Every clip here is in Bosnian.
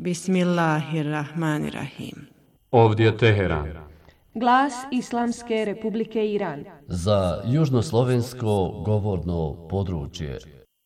Bismillahirrahmanirrahim. Ovdje Teheran. Glas Islamske Republike Iran. Za južnoslovensko govorno područje.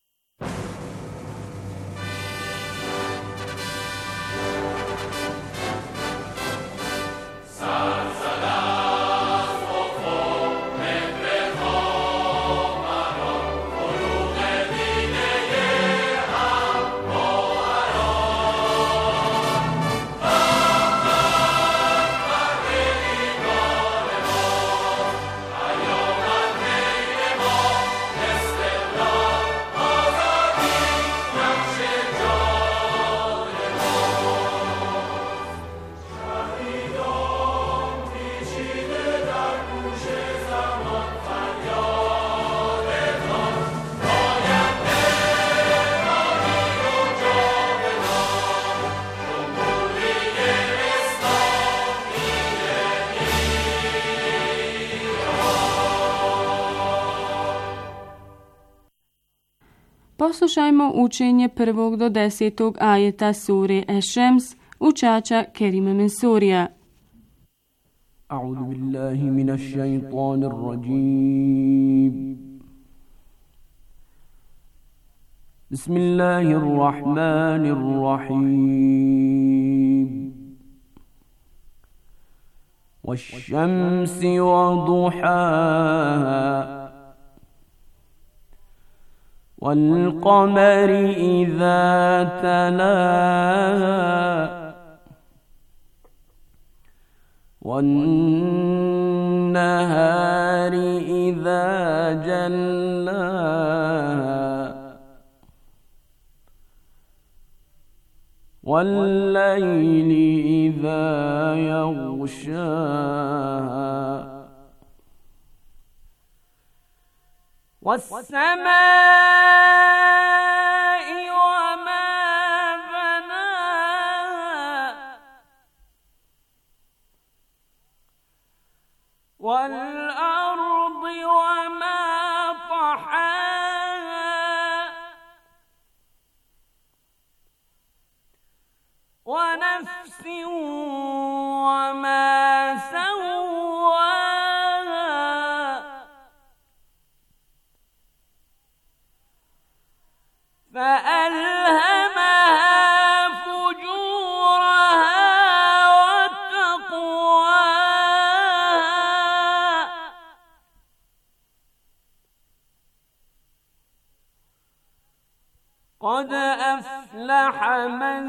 Poslušajmo učenje 1. do 10. ajeta sure Eš-Šems učača Kerima Mensurija. A'udhu billahi minash shaitanir rajim. Bismillahirrahmanirrahim. Wash-shamsi wa duhaha. وَالْقَمَرِ إِذَا تَلَاهَا وَالنَّهَارِ إِذَا جَلَّاهَا وَاللَّيْلِ إِذَا يَغْشَاهَا والسماء وما بناها والأرض وما طحاها ونفس وما فألهمها فجورها وتقواها قد أفلح من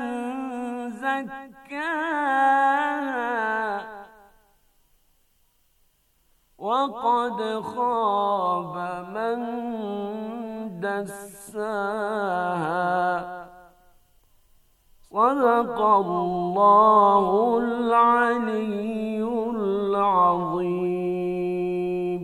زكاها وقد خاب من دساها صدق الله العلي العظيم.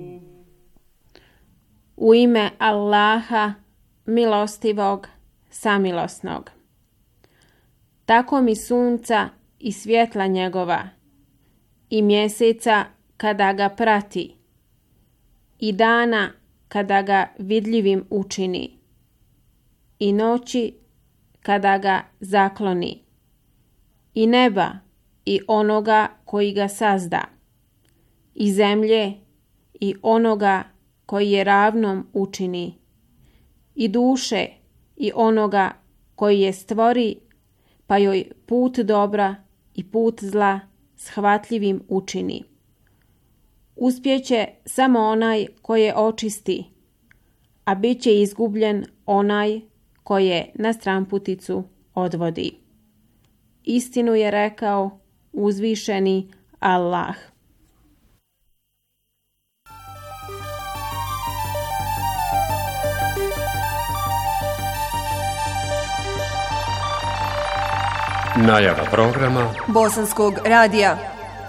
U ime Allaha, milostivog, samilosnog. Tako mi sunca i svjetla njegova, i mjeseca kada ga prati, i dana kada ga vidljivim učini, i noći kada ga zakloni, i neba i onoga koji ga sazda, i zemlje i onoga koji je ravnom učini, i duše i onoga koji je stvori, pa joj put dobra i put zla shvatljivim učini. Uspjeće samo onaj koje očisti, a bit će izgubljen onaj koje na stranputicu odvodi. Istinu je rekao uzvišeni Allah. Najava programa Bosanskog radija.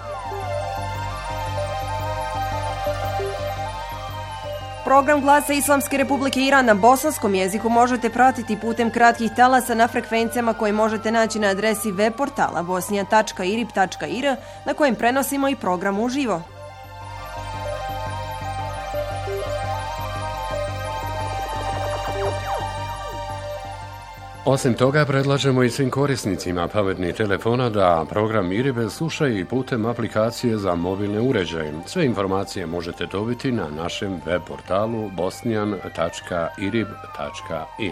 Program Glasa Islamske Republike Iran na bosanskom jeziku možete pratiti putem kratkih talasa na frekvencijama koje možete naći na adresi web portala bosnija.irib.ir na kojem prenosimo i program uživo. Osim toga, predlažemo i svim korisnicima pametnih telefona da program IRIB slušaju i putem aplikacije za mobilne uređaje. Sve informacije možete dobiti na našem web portalu bosnian.irib.ir.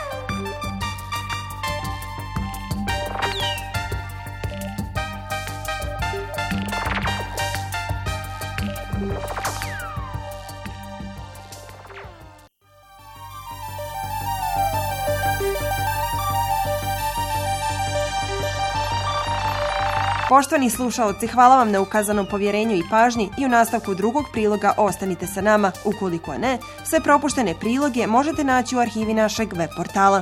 Poštovani slušaoci, hvala vam na ukazanom povjerenju i pažnji i u nastavku drugog priloga ostanite sa nama. Ukoliko ne, sve propuštene priloge možete naći u arhivi našeg web portala.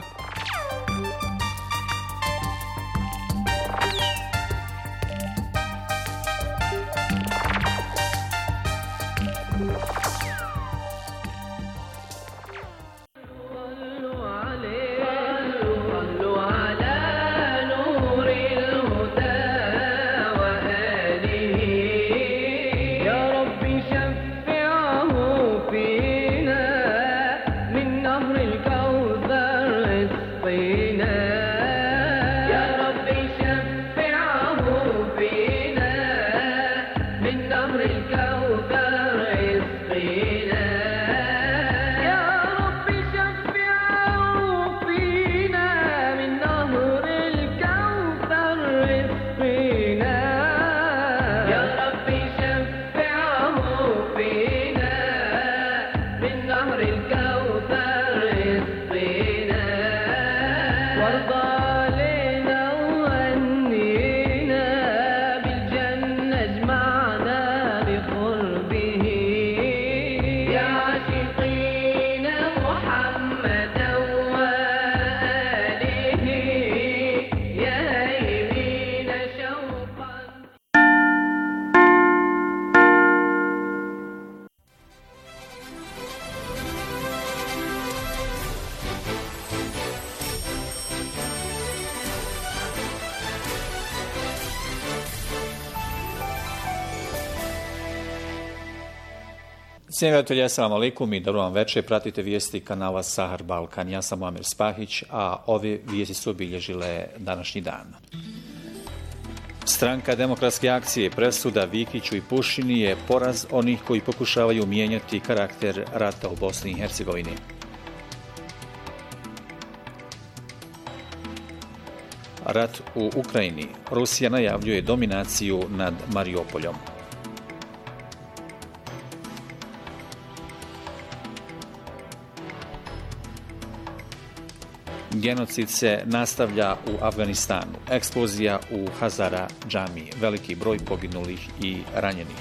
Cijenjeni gledatelji, assalamu alaikum i dobro vam večer. Pratite vijesti kanala Sahar Balkan. Ja sam Muamer Spahić, a ove vijesti su obilježile današnji dan. Stranka demokratske akcije presuda Vikiću i Pušini je poraz onih koji pokušavaju mijenjati karakter rata u Bosni i Hercegovini. Rat u Ukrajini. Rusija najavljuje dominaciju nad Mariupoljom. Genocid se nastavlja u Afganistanu. Eksplozija u Hazara džamiji. Veliki broj poginulih i ranjenih.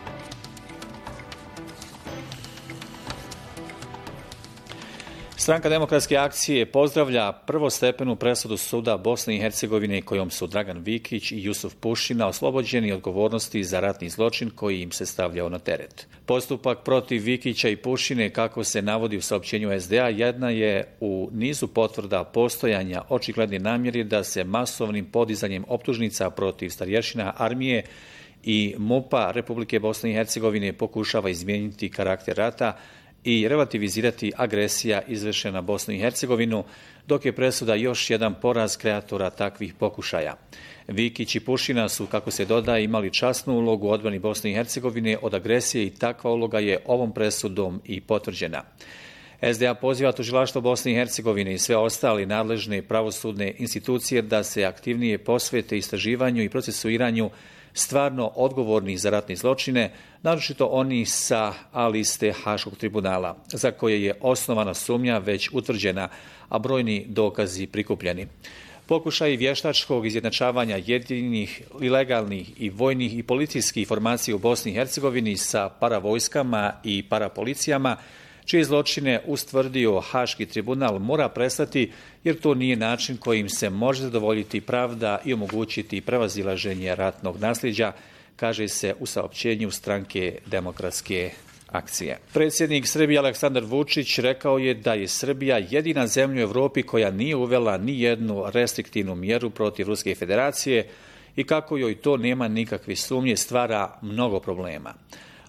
Stranka demokratske akcije pozdravlja prvostepenu presudu suda Bosne i Hercegovine kojom su Dragan Vikić i Jusuf Pušina oslobođeni odgovornosti za ratni zločin koji im se stavljao na teret. Postupak protiv Vikića i Pušine, kako se navodi u saopćenju SDA, jedna je u nizu potvrda postojanja očigledne namjere da se masovnim podizanjem optužnica protiv starješina armije i MUP-a Republike Bosne i Hercegovine pokušava izmijeniti karakter rata i relativizirati agresija izvršena Bosnu i Hercegovinu, dok je presuda još jedan poraz kreatora takvih pokušaja. Vikić i Pušina su, kako se dodaje, imali časnu ulogu u odbrani Bosne i Hercegovine od agresije i takva uloga je ovom presudom i potvrđena. SDA poziva tužilaštvo Bosne i Hercegovine i sve ostale nadležne pravosudne institucije da se aktivnije posvete istraživanju i procesuiranju stvarno odgovorni za ratne zločine, naročito oni sa A liste Haškog tribunala, za koje je osnovana sumnja već utvrđena, a brojni dokazi prikupljeni. Pokušaj vještačkog izjednačavanja jedinih, ilegalnih i vojnih i policijskih formacija u Bosni i Hercegovini sa paravojskama i parapolicijama, čije zločine ustvrdio Haški tribunal, mora prestati, jer to nije način kojim se može zadovoljiti pravda i omogućiti prevazilaženje ratnog nasljeđa, kaže se u saopćenju stranke demokratske akcije. Predsjednik Srbije Aleksandar Vučić rekao je da je Srbija jedina zemlja u Evropi koja nije uvela ni jednu restriktivnu mjeru protiv Ruske federacije i kako joj to nema nikakve sumnje stvara mnogo problema.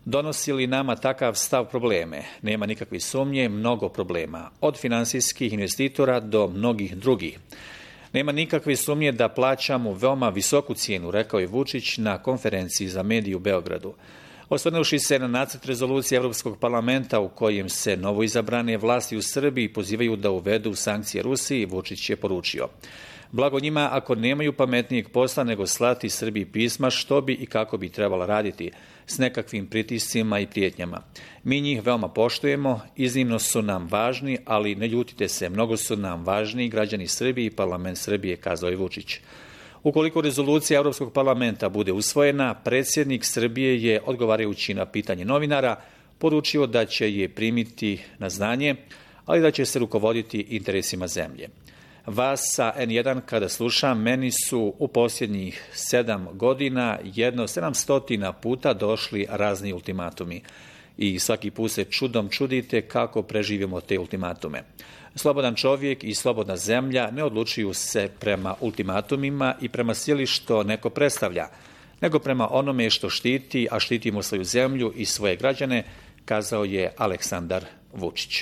Donosi li nama takav stav probleme? Nema nikakve sumnje, mnogo problema. Od finansijskih investitora do mnogih drugih. Nema nikakve sumnje da plaćamo veoma visoku cijenu, rekao je Vučić na konferenciji za medije u Beogradu. Osvrnuvši se na nacrt rezolucije Evropskog parlamenta u kojem se novoizabrane vlasti u Srbiji pozivaju da uvedu sankcije Rusiji, Vučić je poručio: blago njima ako nemaju pametnijeg posla nego slati Srbiji pisma što bi i kako bi trebala raditi, s nekakvim pritiscima i prijetnjama. Mi njih veoma poštujemo, iznimno su nam važni, ali ne ljutite se, mnogo su nam važni građani Srbije i parlament Srbije, kazao je Vučić. Ukoliko rezolucija Europskog parlamenta bude usvojena, predsjednik Srbije je, odgovarajući na pitanje novinara, poručio da će je primiti na znanje, ali da će se rukovoditi interesima zemlje. Vas sa N1 kada slušam, meni su u posljednjih 7 godina jedno 700 puta došli razni ultimatumi. I svaki put se čudom čudite kako preživimo te ultimatume. Slobodan čovjek i slobodna zemlja ne odlučuju se prema ultimatumima i prema sili što neko predstavlja, nego prema onome što štiti, a štitimo svoju zemlju i svoje građane, kazao je Aleksandar Vučić.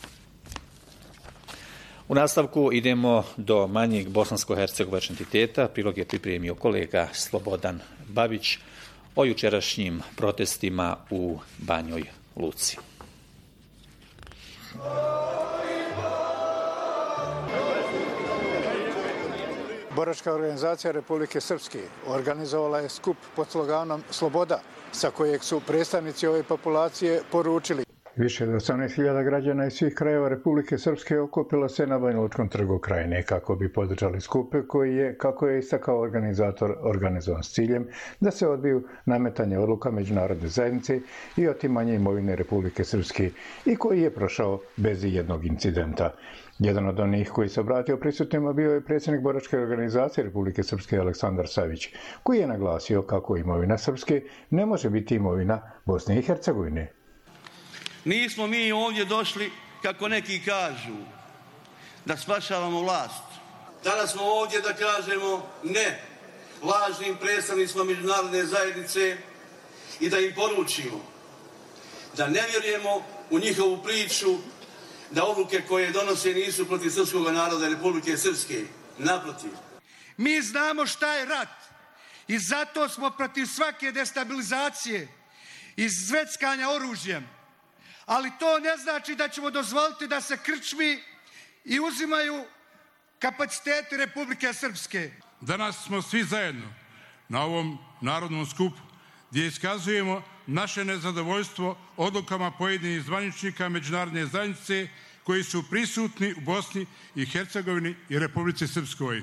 U nastavku idemo do manjeg bosansko-hercegovačkog entiteta. Prilog je pripremio kolega Slobodan Babić o jučerašnjim protestima u Banjoj Luci. Boračka organizacija Republike Srpske organizovala je skup pod sloganom Sloboda, sa kojeg su predstavnici ove populacije poručili: više od 18.000 građana iz svih krajeva Republike Srpske okupilo se na Banjalučkom trgu Krajine kako bi podržali skup koji je, kako je istakao organizator, organizovan s ciljem da se odbiju nametanje odluka međunarodne zajednice i otimanje imovine Republike Srpske i koji je prošao bez jednog incidenta. Jedan od onih koji se obratio prisutnima bio je predsjednik Boračke organizacije Republike Srpske Aleksandar Savić, koji je naglasio kako imovina Srpske ne može biti imovina Bosne i Hercegovine. Nismo mi ovdje došli, kako neki kažu, da spašavamo vlast. Danas smo ovdje da kažemo ne lažnim predstavnicima međunarodne zajednice i da im poručimo da ne vjerujemo u njihovu priču, da odluke koje donose nisu protiv srpskog naroda Republike Srpske. Naprotiv. Mi znamo šta je rat i zato smo protiv svake destabilizacije i zveckanja oružjem. Ali to ne znači da ćemo dozvoliti da se krčmi i uzimaju kapaciteti Republike Srpske. Danas smo svi zajedno na ovom narodnom skupu gdje iskazujemo naše nezadovoljstvo odlukama pojedinih zvaničnika međunarodne zajednice koji su prisutni u Bosni i Hercegovini i Republici Srpskoj.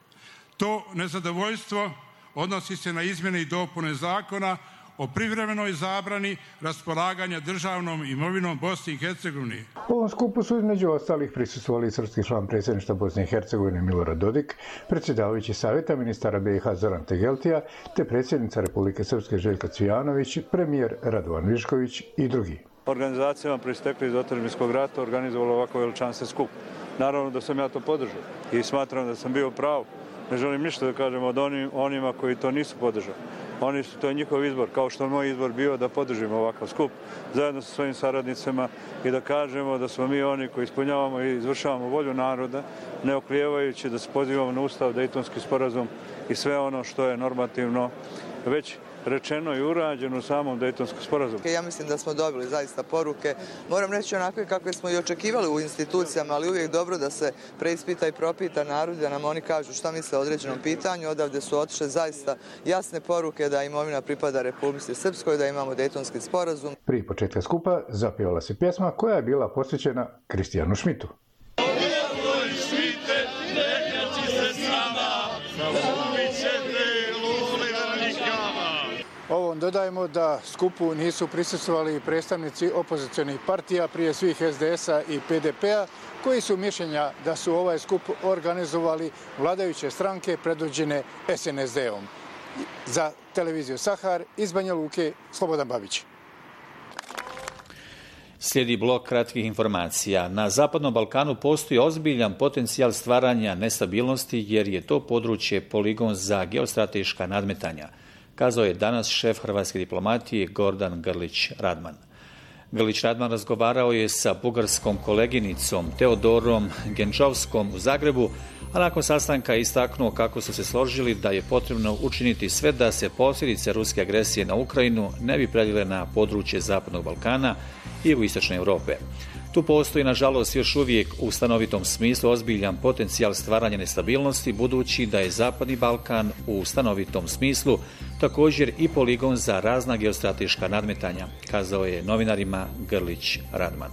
To nezadovoljstvo odnosi se na izmjene i dopune zakona o privremenoj zabrani raspolaganja državnom imovinom Bosne i Hercegovine. U ovom skupu su između ostalih prisustvovali srpski član predsjedništva Bosne i Hercegovine Milorad Dodik, predsjedavajući savjeta ministara BiH Zoran Tegeltija, te predsjednica Republike Srpske Željka Cvijanović, premijer Radovan Višković i drugi. Organizacijama proistekli iz otadžbinskog rata organizovalo ovako veličanstven skup. Naravno da sam ja to podržao i smatram da sam bio pravo. Ne želim ništa da kažem od onima koji to nisu podržali. To je njihov izbor, kao što je moj izbor bio da podržimo ovakav skup zajedno sa svojim saradnicima i da kažemo da smo mi oni koji ispunjavamo i izvršavamo volju naroda, ne oklijevajući da se pozivamo na Ustav, Dejtonski sporazum i sve ono što je normativno već rečeno i urađeno u samom Dejtonskom sporazumu. Ja mislim da smo dobili zaista poruke, moram reći onakve kakve smo i očekivali u institucijama, ali uvijek dobro da se preispita i propita narod, da nam oni kažu šta misle o određenom pitanju. Odavde su otišle zaista jasne poruke da imovina pripada Republici Srpskoj, da imamo Dejtonski sporazum. Prije početka skupa zapjevala se pjesma koja je bila posvećena Kristijanu Šmitu. Ovom dodajemo da skupu nisu prisustvovali predstavnici opozicionih partija, prije svih SDS-a i PDP-a, koji su mišljenja da su ovaj skup organizovali vladajuće stranke predvođene SNSD-om. Za televiziju Sahar iz Banja Luke, Slobodan Babić. Slijedi blok kratkih informacija. Na Zapadnom Balkanu postoji ozbiljan potencijal stvaranja nestabilnosti jer je to područje poligon za geostrateška nadmetanja. kazao je danas šef hrvatske diplomatije Gordan Grlić-Radman. Grlić-Radman razgovarao je sa bugarskom koleginicom Teodorom Genčovskom u Zagrebu, a nakon sastanka je istaknuo kako su se složili da je potrebno učiniti sve da se posljedice ruske agresije na Ukrajinu ne bi prelile na područje Zapadnog Balkana i jugoistočne Europe. Tu postoji, nažalost, još uvijek u stanovitom smislu ozbiljan potencijal stvaranja nestabilnosti, budući da je Zapadni Balkan u stanovitom smislu također i poligon za razna geostrateška nadmetanja, kazao je novinarima Grlić-Radman.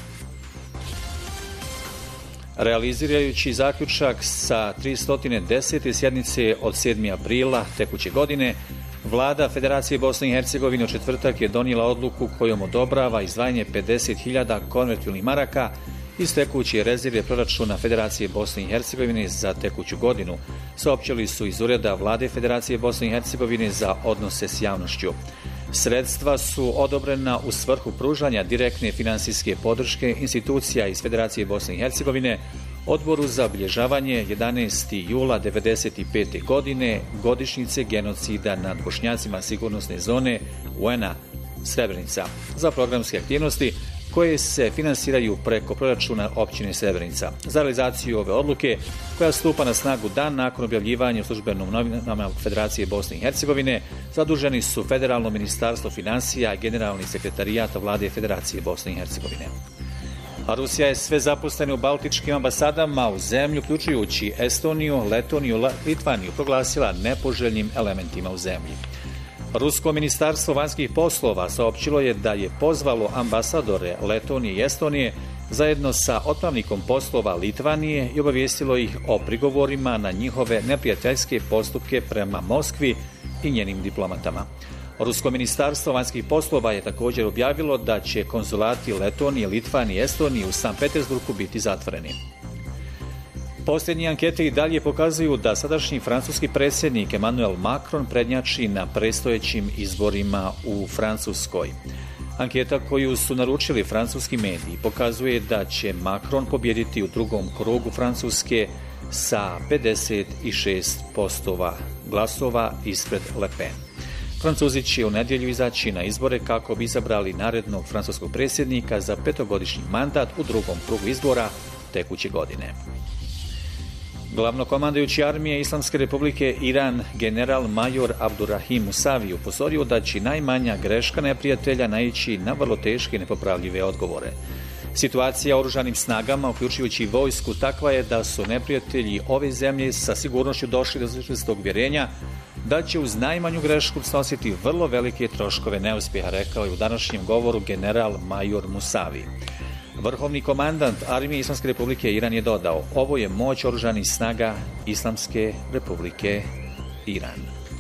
Realizirajući zaključak sa 310. sjednice od 7. aprila tekuće godine, Vlada Federacije Bosne i Hercegovine u četvrtak je donijela odluku kojom odobrava izdvajanje 50.000 konvertibilnih maraka iz tekuće rezerve proračuna Federacije Bosne i Hercegovine za tekuću godinu, saopćili su iz Ureda Vlade Federacije Bosne i Hercegovine za odnose s javnošću. Sredstva su odobrena u svrhu pružanja direktne finansijske podrške institucija iz Federacije Bosne i Hercegovine Odboru za obilježavanje 11. jula 1995. godine godišnjice genocida nad Bošnjacima sigurnosne zone UN-a Srebrenica za programske aktivnosti koje se finansiraju preko proračuna općine Srebrenica. Za realizaciju ove odluke, koja stupa na snagu dan nakon objavljivanja u službenom novinama Federacije Bosne i Hercegovine, zaduženi su Federalno ministarstvo financija i Generalni sekretarijat Vlade Federacije Bosne i Hercegovine. A Rusija je sve zaposlene u baltičkim ambasadama u zemlju, uključujući Estoniju, Letoniju, Litvaniju, proglasila nepoželjnim elementima u zemlji. Rusko ministarstvo vanjskih poslova saopćilo je da je pozvalo ambasadore Letonije i Estonije zajedno sa otpravnikom poslova Litvanije i obavijestilo ih o prigovorima na njihove neprijateljske postupke prema Moskvi i njenim diplomatama. Rusko ministarstvo vanjskih poslova je također objavilo da će konzulati Letonije, Litvanije i Estonije u Sankt Petersburgu biti zatvoreni. Posljednje ankete i dalje pokazuju da sadašnji francuski predsjednik Emmanuel Macron prednjači na predstojećim izborima u Francuskoj. Anketa koju su naručili francuski mediji pokazuje da će Macron pobijediti u drugom krugu Francuske sa 56% glasova ispred Le Pen. Francuzi će u nedjelju izaći na izbore kako bi izabrali narednog francuskog predsjednika za 5-godišnji mandat u drugom krugu izbora tekuće godine. Glavnokomandajući armije Islamske republike Iran general major Abdurrahim Musavi upozorio da će najmanja greška neprijatelja naići na vrlo teške i nepopravljive odgovore. Situacija oružanim snagama, uključujući vojsku, takva je da su neprijatelji ove zemlje sa sigurnošću došli do čvrstog uvjerenja da će uz najmanju grešku snositi vrlo velike troškove neuspjeha, rekao je u današnjem govoru general major Musavi. Vrhovni komandant armije Islamske republike Iran je dodao: ovo je moć oružanih snaga Islamske republike Iran.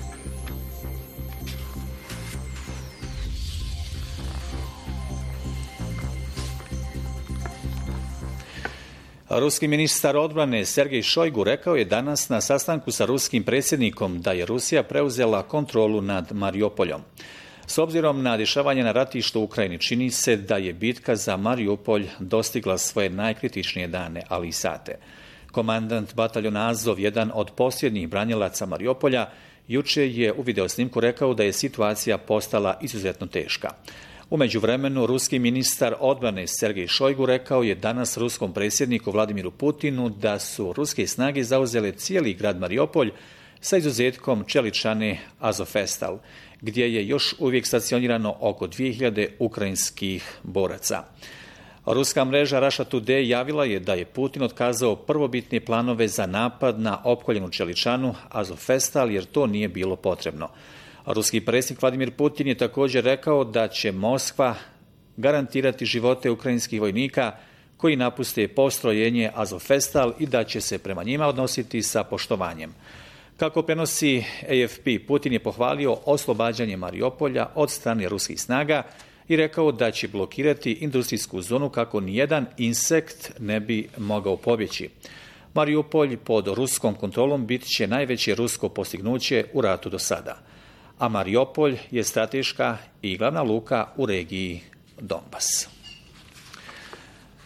Ruski ministar odbrane Sergej Šojgu rekao je danas na sastanku sa ruskim predsjednikom da je Rusija preuzela kontrolu nad Mariupoljom. S obzirom na dešavanje na ratištu u Ukrajini, čini se da je bitka za Mariupolj dostigla svoje najkritičnije dane, ali i sate. Komandant bataljona Azov, jedan od posljednjih branilaca Mariupolja, jučer je u videosnimku rekao da je situacija postala izuzetno teška. U međuvremenu, ruski ministar odbrane Sergej Šojgu rekao je danas ruskom predsjedniku Vladimiru Putinu da su ruske snage zauzele cijeli grad Mariupolj sa izuzetkom čeličane Azovstal, gdje je još uvijek stacionirano oko 2000 ukrajinskih boraca. Ruska mreža Russia Today javila je da je Putin otkazao prvobitne planove za napad na opkoljenu čeličanu Azovstal jer to nije bilo potrebno. Ruski predsjednik Vladimir Putin je također rekao da će Moskva garantirati živote ukrajinskih vojnika koji napuste postrojenje Azovstal i da će se prema njima odnositi sa poštovanjem. Kako prenosi AFP, Putin je pohvalio oslobađanje Mariupolja od strane ruskih snaga i rekao da će blokirati industrijsku zonu kako nijedan insekt ne bi mogao pobjeći. Mariupolj pod ruskom kontrolom bit će najveće rusko postignuće u ratu do sada, a Mariupolj je strateška i glavna luka u regiji Donbas.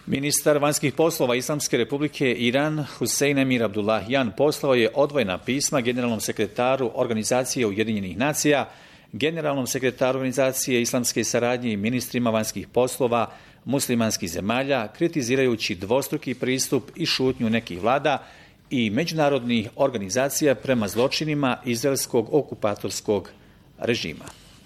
Ministar vanjskih poslova Islamske republike Iran Husein Emir Abdullahian poslao je odvojena pisma generalnom sekretaru Organizacije Ujedinjenih nacija, generalnom sekretaru Organizacije islamske saradnje i ministrima vanjskih poslova muslimanskih zemalja, kritizirajući dvostruki pristup i šutnju nekih vlada i međunarodnih organizacija prema zločinima izraelskog okupatorskog režima.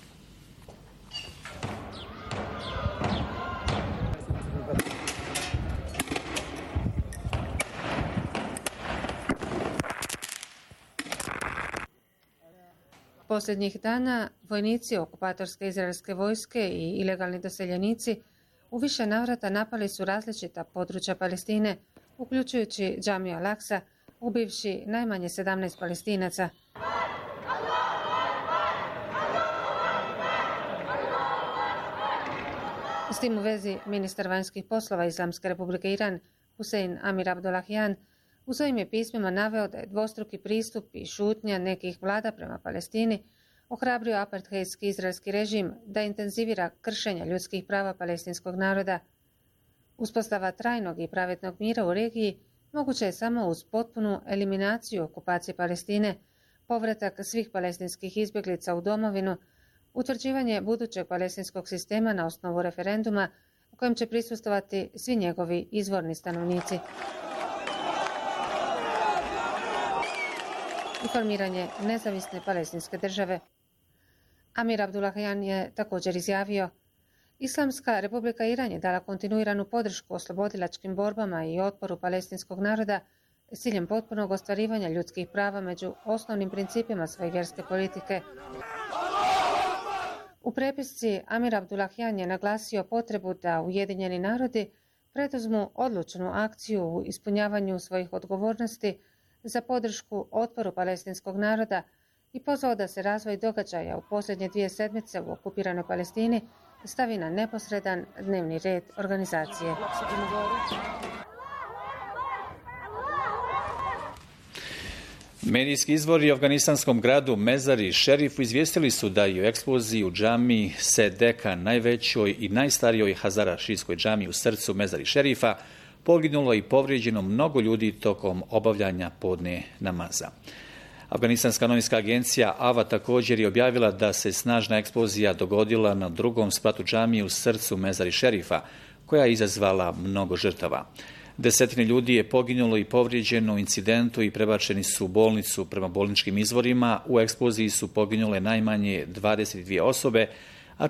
Posljednjih dana vojnici okupatorske izraelske vojske i ilegalni doseljenici u više navrata napali su različita područja Palestine, uključujući džamiju Al-Aksa, ubivši najmanje 17 Palestinaca. S tim u vezi ministar vanjskih poslova Islamske republike Iran Husein Amir Abdullahian u svojim je pismima naveo da je dvostruki pristup i šutnja nekih vlada prema Palestini ohrabrio apartheidski izraelski režim da intenzivira kršenja ljudskih prava palestinskog naroda. Uspostava trajnog i pravednog mira u regiji moguće je samo uz potpunu eliminaciju okupacije Palestine, povratak svih palestinskih izbjeglica u domovinu, utvrđivanje budućeg palestinskog sistema na osnovu referenduma kojem će prisustvovati svi njegovi izvorni stanovnici. I formiranje nezavisne palestinske države. Amir Abdullahian je također izjavio: Islamska republika Iran je dala kontinuiranu podršku oslobodilačkim borbama i otporu palestinskog naroda s ciljem potpunog ostvarivanja ljudskih prava među osnovnim principima svoje vjerske politike. U prepisci Amir Abdullahian je naglasio potrebu da Ujedinjeni narodi preduzmu odlučnu akciju u ispunjavanju svojih odgovornosti za podršku otporu palestinskog naroda i pozvao da se razvoj događaja u posljednje 2 sedmice u okupiranoj Palestini stavi na neposredan dnevni red organizacije. Medijski izvori u afganistanskom gradu Mezari Šerifu izvijestili su da je u eksploziji u džami Sedeka, najvećoj i najstarijoj Hazara šijskoj džami u srcu Mezari Šerifa, poginulo i povrijeđeno mnogo ljudi tokom obavljanja podne namaza. Afganistanska novinska agencija AVA također je objavila da se snažna eksplozija dogodila na drugom spratu džamije u srcu Mezari Šerifa, koja je izazvala mnogo žrtava. Desetine ljudi je poginulo i povrijeđeno u incidentu i prebačeni su u bolnicu. Prema bolničkim izvorima, u eksploziji su poginule najmanje 22 osobe, a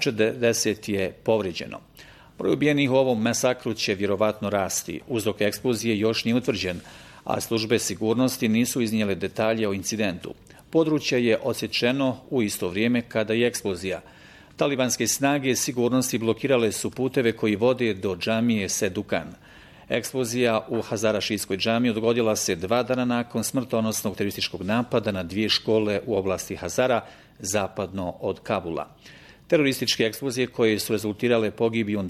40 je povrijeđeno. Broj ubijenih u ovom masakru će vjerovatno rasti. Uzrok eksplozije još nije utvrđen, a službe sigurnosti nisu iznijele detalje o incidentu. Područje je odsječeno u isto vrijeme kada je eksplozija. Talibanske snage sigurnosti blokirale su puteve koji vode do džamije Sedukan. Eksplozija u Hazara šijskoj džamiji dogodila se 2 dana nakon smrtonosnog terorističkog napada na 2 škole u oblasti Hazara, zapadno od Kabula. Terorističke eksplozije koje su rezultirale pogibijom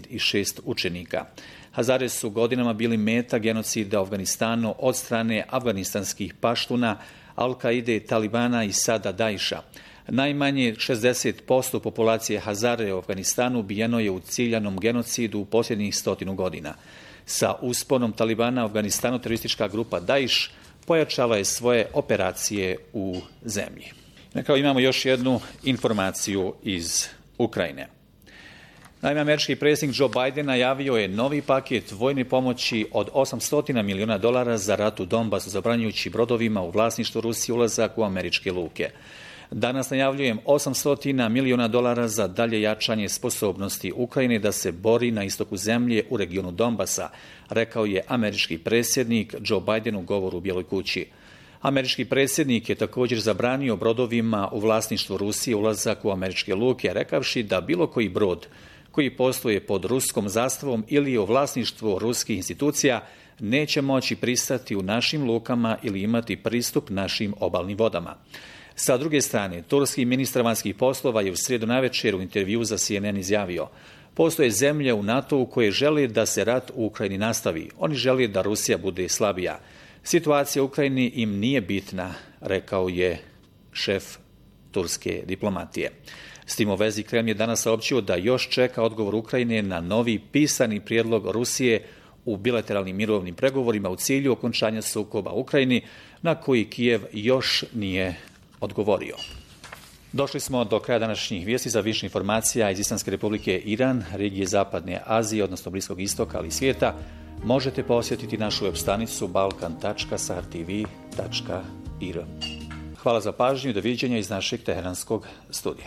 26 učenika. Hazare su godinama bili meta genocida u Afganistanu od strane afganistanskih paštuna, Al-Kaide, Talibana i sada Daiša. Najmanje 60% populacije Hazare u Afganistanu ubijeno je u ciljanom genocidu u posljednjih 100 godina. Sa usponom Talibana u Afganistanu teroristička grupa Daiš pojačala je svoje operacije u zemlji. Na kraju imamo još jednu informaciju iz Ukrajine. Naime, američki predsjednik Joe Biden najavio je novi paket vojne pomoći od $800 milijuna za rat u Donbasu, zabranjujući brodovima u vlasništvu Rusije ulazak u američke luke. Danas najavljujem $800 milijuna za dalje jačanje sposobnosti Ukrajine da se bori na istoku zemlje u regionu Donbasa, rekao je američki predsjednik Joe Biden u govoru u Bijeloj kući. Američki predsjednik je također zabranio brodovima u vlasništvu Rusije ulazak u američke luke, rekavši da bilo koji brod koji posluje pod ruskom zastavom ili je u vlasništvu ruskih institucija neće moći pristati u našim lukama ili imati pristup našim obalnim vodama. Sa druge strane, turski ministar vanjskih poslova je u srijedu navečer u intervju za CNN izjavio: postoje zemlje u NATO-u koje žele da se rat u Ukrajini nastavi. Oni žele da Rusija bude slabija. Situacija u Ukrajini im nije bitna, rekao je šef turske diplomatije. S tim u vezi Kremlj je danas saopćio da još čeka odgovor Ukrajine na novi pisani prijedlog Rusije u bilateralnim mirovnim pregovorima u cilju okončanja sukoba u Ukrajini, na koji Kijev još nije odgovorio. Došli smo do kraja današnjih vijesti. Za više informacija iz Islamske republike Iran, regije Zapadne Azije, odnosno Bliskog istoka, ali i svijeta, možete posjetiti našu web stranicu balkan.sahartv.ir. Hvala za pažnju i doviđenja iz našeg teheranskog studija.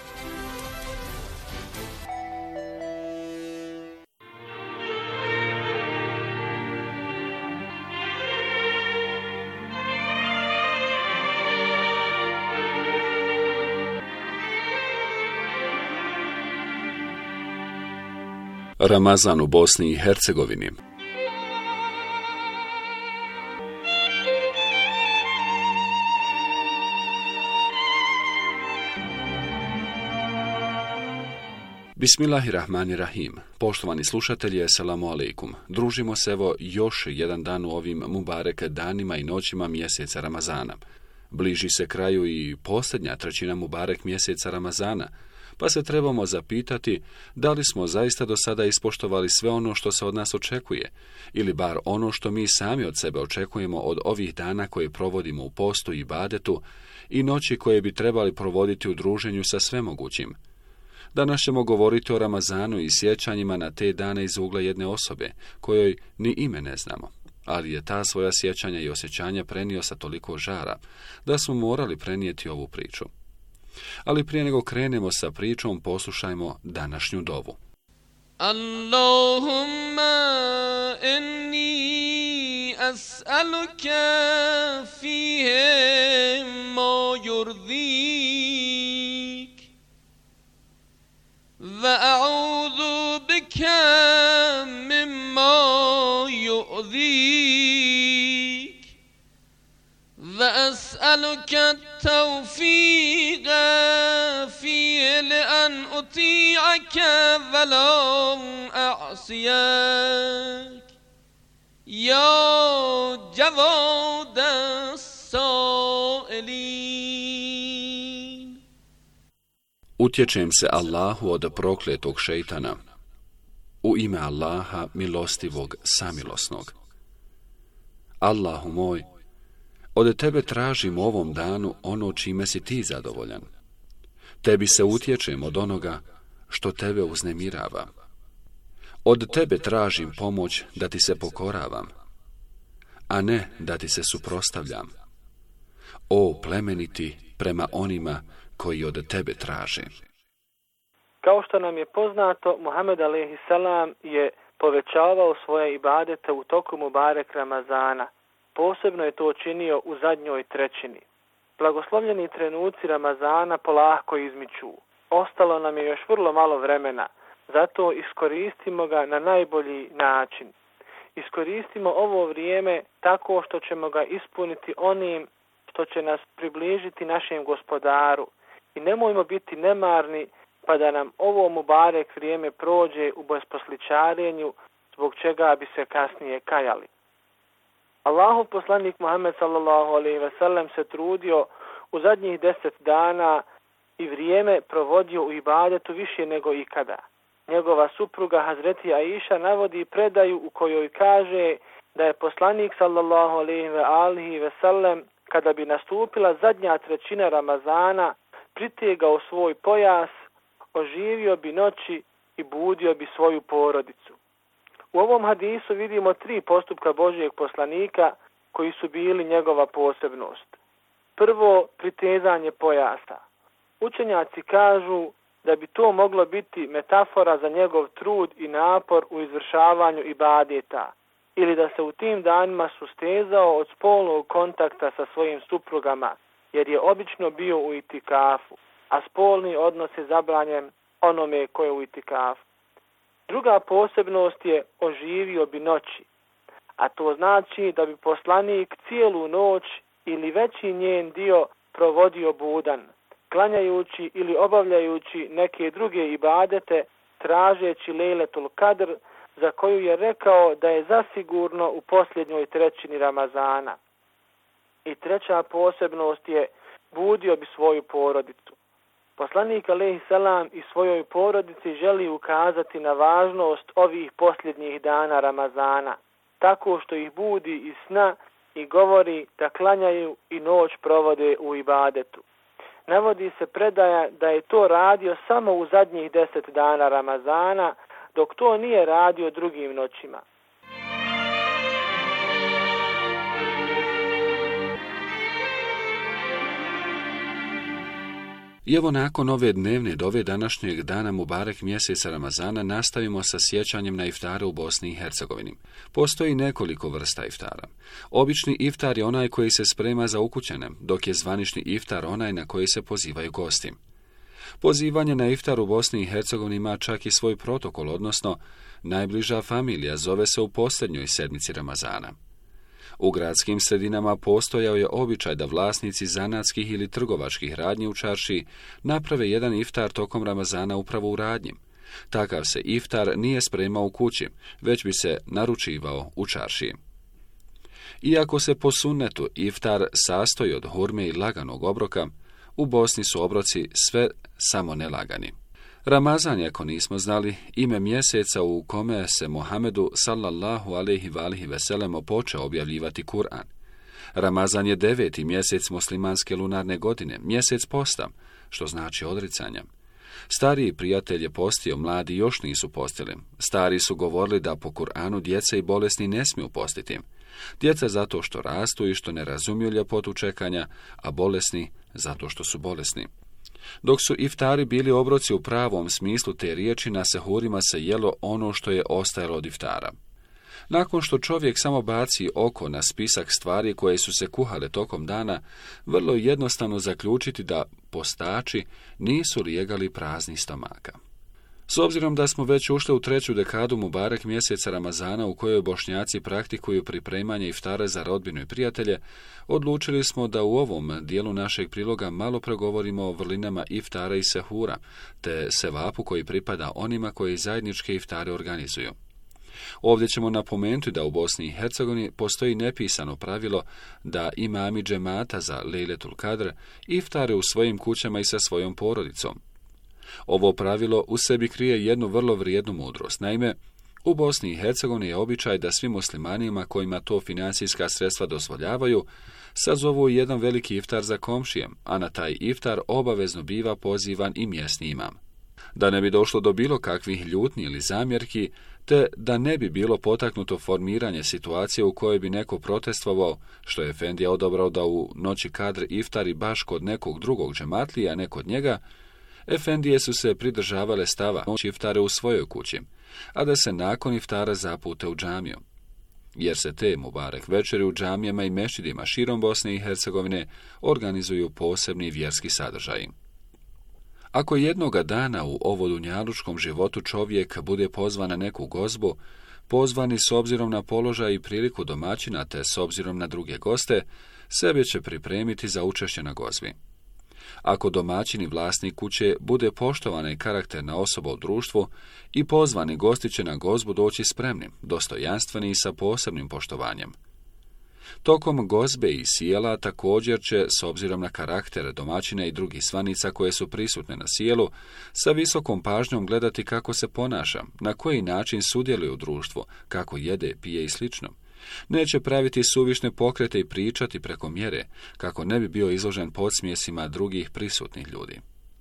Ramazan u Bosni i Hercegovini. Bismillahirrahmanirrahim. Poštovani slušatelji, assalamu alaikum. Družimo se evo još jedan dan u ovim mubarek danima i noćima mjeseca Ramazana. Bliži se kraju i posljednja trećina mubarek mjeseca Ramazana, pa se trebamo zapitati da li smo zaista do sada ispoštovali sve ono što se od nas očekuje, ili bar ono što mi sami od sebe očekujemo od ovih dana koje provodimo u postu i ibadetu i noći koje bi trebali provoditi u druženju sa svemogućim. Danas ćemo govoriti o Ramazanu i sjećanjima na te dane iz ugla jedne osobe, kojoj ni ime ne znamo, ali je ta svoja sjećanja i osjećanja prenio sa toliko žara, da smo morali prenijeti ovu priču. Ali prije nego krenemo sa pričom, poslušajmo današnju dovu. Allahumma inni as'aluka fihi ma yurdik wa a'udhu bika mimma yu'dik وأسألك التوفيق فيه لأن أطيعك ولا أعصيك يا جواد السائلين. Utječem se Allahu od prokletog šejtana. U ime Allaha milostivog samilosnog. Allahu moj, od tebe tražim u ovom danu ono čime si ti zadovoljan. Tebi se utječem od onoga što tebe uznemirava. Od tebe tražim pomoć da ti se pokoravam, a ne da ti se suprotstavljam. O plemeniti prema onima koji od tebe traže. Kao što nam je poznato, Muhammed a.s. je povećavao svoje ibadete u toku mubarek Ramazana. Posebno je to činio u zadnjoj trećini. Blagoslovljeni trenuci Ramazana polako izmiču. Ostalo nam je još vrlo malo vremena, zato iskoristimo ga na najbolji način. Iskoristimo ovo vrijeme tako što ćemo ga ispuniti onim što će nas približiti našem Gospodaru. I nemojmo biti nemarni pa da nam ovo mubarek vrijeme prođe u besposličarenju, zbog čega bi se kasnije kajali. Allahov poslanik Muhammed sallallahu alejhi ve sellem se trudio u zadnjih 10 dana i vrijeme provodio u ibadetu više nego ikada. Njegova supruga Hazreti Aisha navodi predaju u kojoj kaže da je poslanik sallallahu alejhi ve sellem kada bi nastupila zadnja trećina Ramazana pritegao svoj pojas, oživio bi noći i budio bi svoju porodicu. U ovom hadisu vidimo 3 postupka Božijeg poslanika koji su bili njegova posebnost. Prvo, pritezanje pojasa. Učenjaci kažu da bi to moglo biti metafora za njegov trud i napor u izvršavanju ibadeta, ili da se u tim danima sustezao od spolnog kontakta sa svojim suprugama, jer je obično bio u itikafu, a spolni odnos je zabranjen onome ko je u itikafu. Druga posebnost je oživio bi noći, a to znači da bi poslanik cijelu noć ili veći njen dio provodio budan, klanjajući ili obavljajući neke druge ibadete, tražeći Lejletul Kadr, za koju je rekao da je zasigurno u posljednjoj trećini Ramazana. I treća posebnost je budio bi svoju porodicu. Poslanik alejhiselam i svojoj porodici želi ukazati na važnost ovih posljednjih dana Ramazana, tako što ih budi iz sna i govori da klanjaju i noć provode u ibadetu. Navodi se predaja da je to radio samo u zadnjih 10 dana Ramazana, dok to nije radio drugim noćima. I evo nakon ove dnevne dove današnjeg dana Mubarek mjeseca Ramazana nastavimo sa sjećanjem na iftare u Bosni i Hercegovini. Postoji nekoliko vrsta iftara. Obični iftar je onaj koji se sprema za ukućane, dok je zvanični iftar onaj na koji se pozivaju gosti. Pozivanje na iftar u Bosni i Hercegovini ima čak i svoj protokol, odnosno najbliža familija zove se u posljednjoj sedmici Ramazana. U gradskim sredinama postojao je običaj da vlasnici zanatskih ili trgovačkih radnji u čaršiji naprave jedan iftar tokom Ramazana upravo u radnji. Takav se iftar nije spremao u kući, već bi se naručivao u čaršiji. Iako se po sunnetu iftar sastoji od hurme i laganog obroka, u Bosni su obroci sve samo nelagani. Ramazan je, ako nismo znali, ime mjeseca u kome se Muhamedu sallallahu alejhi ve sellem počeo objavljivati Kur'an. Ramazan je 9. mjesec muslimanske lunarne godine, mjesec posta, što znači odricanja. Stariji prijatelj je postio, mladi još nisu postili. Stari su govorili da po Kur'anu djeca i bolesni ne smiju postiti. Djeca zato što rastu i što ne razumiju ljepotu čekanja, a bolesni zato što su bolesni. Dok su iftari bili obroci u pravom smislu te riječi, na sehurima se jelo ono što je ostajalo od iftara. Nakon što čovjek samo baci oko na spisak stvari koje su se kuhale tokom dana, vrlo je jednostavno zaključiti da postači nisu lijegali prazni stomaka. S obzirom da smo već ušli u 3. dekadu Mubarek mjeseca Ramazana u kojoj Bošnjaci praktikuju pripremanje iftara za rodbinu i prijatelje, odlučili smo da u ovom dijelu našeg priloga malo pregovorimo o vrlinama iftara i sehura, te sevapu koji pripada onima koji zajedničke iftare organizuju. Ovdje ćemo napomenuti da u Bosni i Hercegovini postoji nepisano pravilo da imami džemata za Lejletul Kadr iftare u svojim kućama i sa svojom porodicom. Ovo pravilo u sebi krije jednu vrlo vrijednu mudrost. Naime, u Bosni i Hercegovini je običaj da svim muslimanima kojima to financijska sredstva dozvoljavaju, sazovu jedan veliki iftar za komšije, a na taj iftar obavezno biva pozivan i mjesni imam. Da ne bi došlo do bilo kakvih ljutnji ili zamjerki, te da ne bi bilo potaknuto formiranje situacije u kojoj bi neko protestovao, što je efendija odabrao da u noći kadr iftari baš kod nekog drugog džematlija, a ne kod njega, efendije su se pridržavale stava noći iftare u svojoj kući, a da se nakon iftara zapute u džamiju. Jer se te Mubarek večeri u džamijama i mešćidima širom Bosne i Hercegovine organizuju posebni vjerski sadržaji. Ako jednoga dana u ovodunjalučkom životu čovjek bude pozvan na neku gozbu, pozvani s obzirom na položaj i priliku domaćina te s obzirom na druge goste, sebe će pripremiti za učešće na gozbi. Ako domaćin i vlasnik kuće bude poštovana i karakterna osoba u društvu, i pozvani gosti će na gozbu doći spremni, dostojanstveni i sa posebnim poštovanjem. Tokom gozbe i sjela također će, s obzirom na karakter domaćina i drugih svanica koje su prisutne na sjelu, sa visokom pažnjom gledati kako se ponaša, na koji način sudjeluje u društvu, kako jede, pije i sl. Neće praviti suvišne pokrete i pričati preko mjere, kako ne bi bio izložen podsmjesima drugih prisutnih ljudi.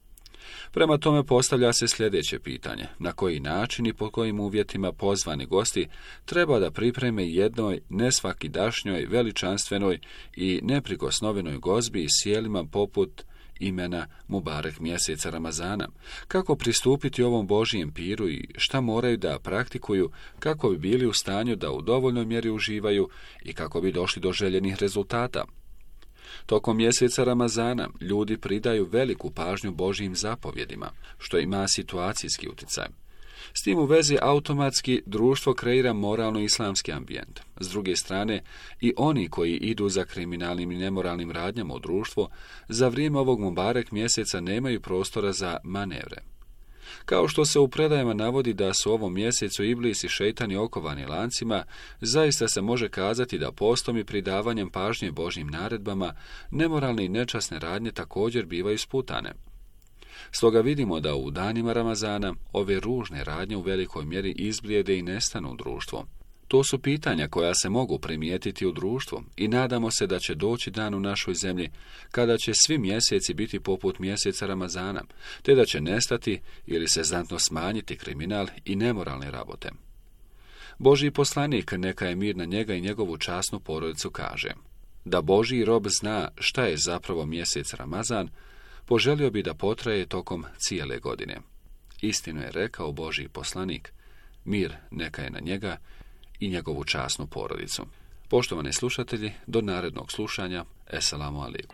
Prema tome postavlja se sljedeće pitanje: na koji način i pod kojim uvjetima pozvani gosti treba da pripreme jednoj nesvakidašnjoj, veličanstvenoj i neprikosnovenoj gozbi i sjelima poput imena Mubarek mjeseca Ramazana, kako pristupiti ovom Božijem piru i šta moraju da praktikuju kako bi bili u stanju da u dovoljnoj mjeri uživaju i kako bi došli do željenih rezultata. Tokom mjeseca Ramazana ljudi pridaju veliku pažnju Božjim zapovjedima, što ima situacijski utjecaj. S tim u vezi automatski društvo kreira moralno-islamski ambijent. S druge strane, i oni koji idu za kriminalnim i nemoralnim radnjama u društvu, za vrijeme ovog Mubarek mjeseca nemaju prostora za manevre. Kao što se u predajama navodi da su u ovom mjesecu iblis i šejtani okovani lancima, zaista se može kazati da postom i pridavanjem pažnje Božjim naredbama, nemoralne i nečasne radnje također bivaju sputane. Stoga vidimo da u danima Ramazana ove ružne radnje u velikoj mjeri izblijede i nestanu u društvu. To su pitanja koja se mogu primijetiti u društvu i nadamo se da će doći dan u našoj zemlji kada će svi mjeseci biti poput mjeseca Ramazana, te da će nestati ili se znatno smanjiti kriminal i nemoralne rabote. Božji poslanik, neka je mir na njega i njegovu časnu porodicu, kaže da Božji rob zna šta je zapravo mjesec Ramazan, poželio bi da potraje tokom cijele godine. Istinu je rekao Božji poslanik, mir neka je na njega i njegovu časnu porodicu. Poštovani slušatelji, do narednog slušanja, Esselamu alaikum.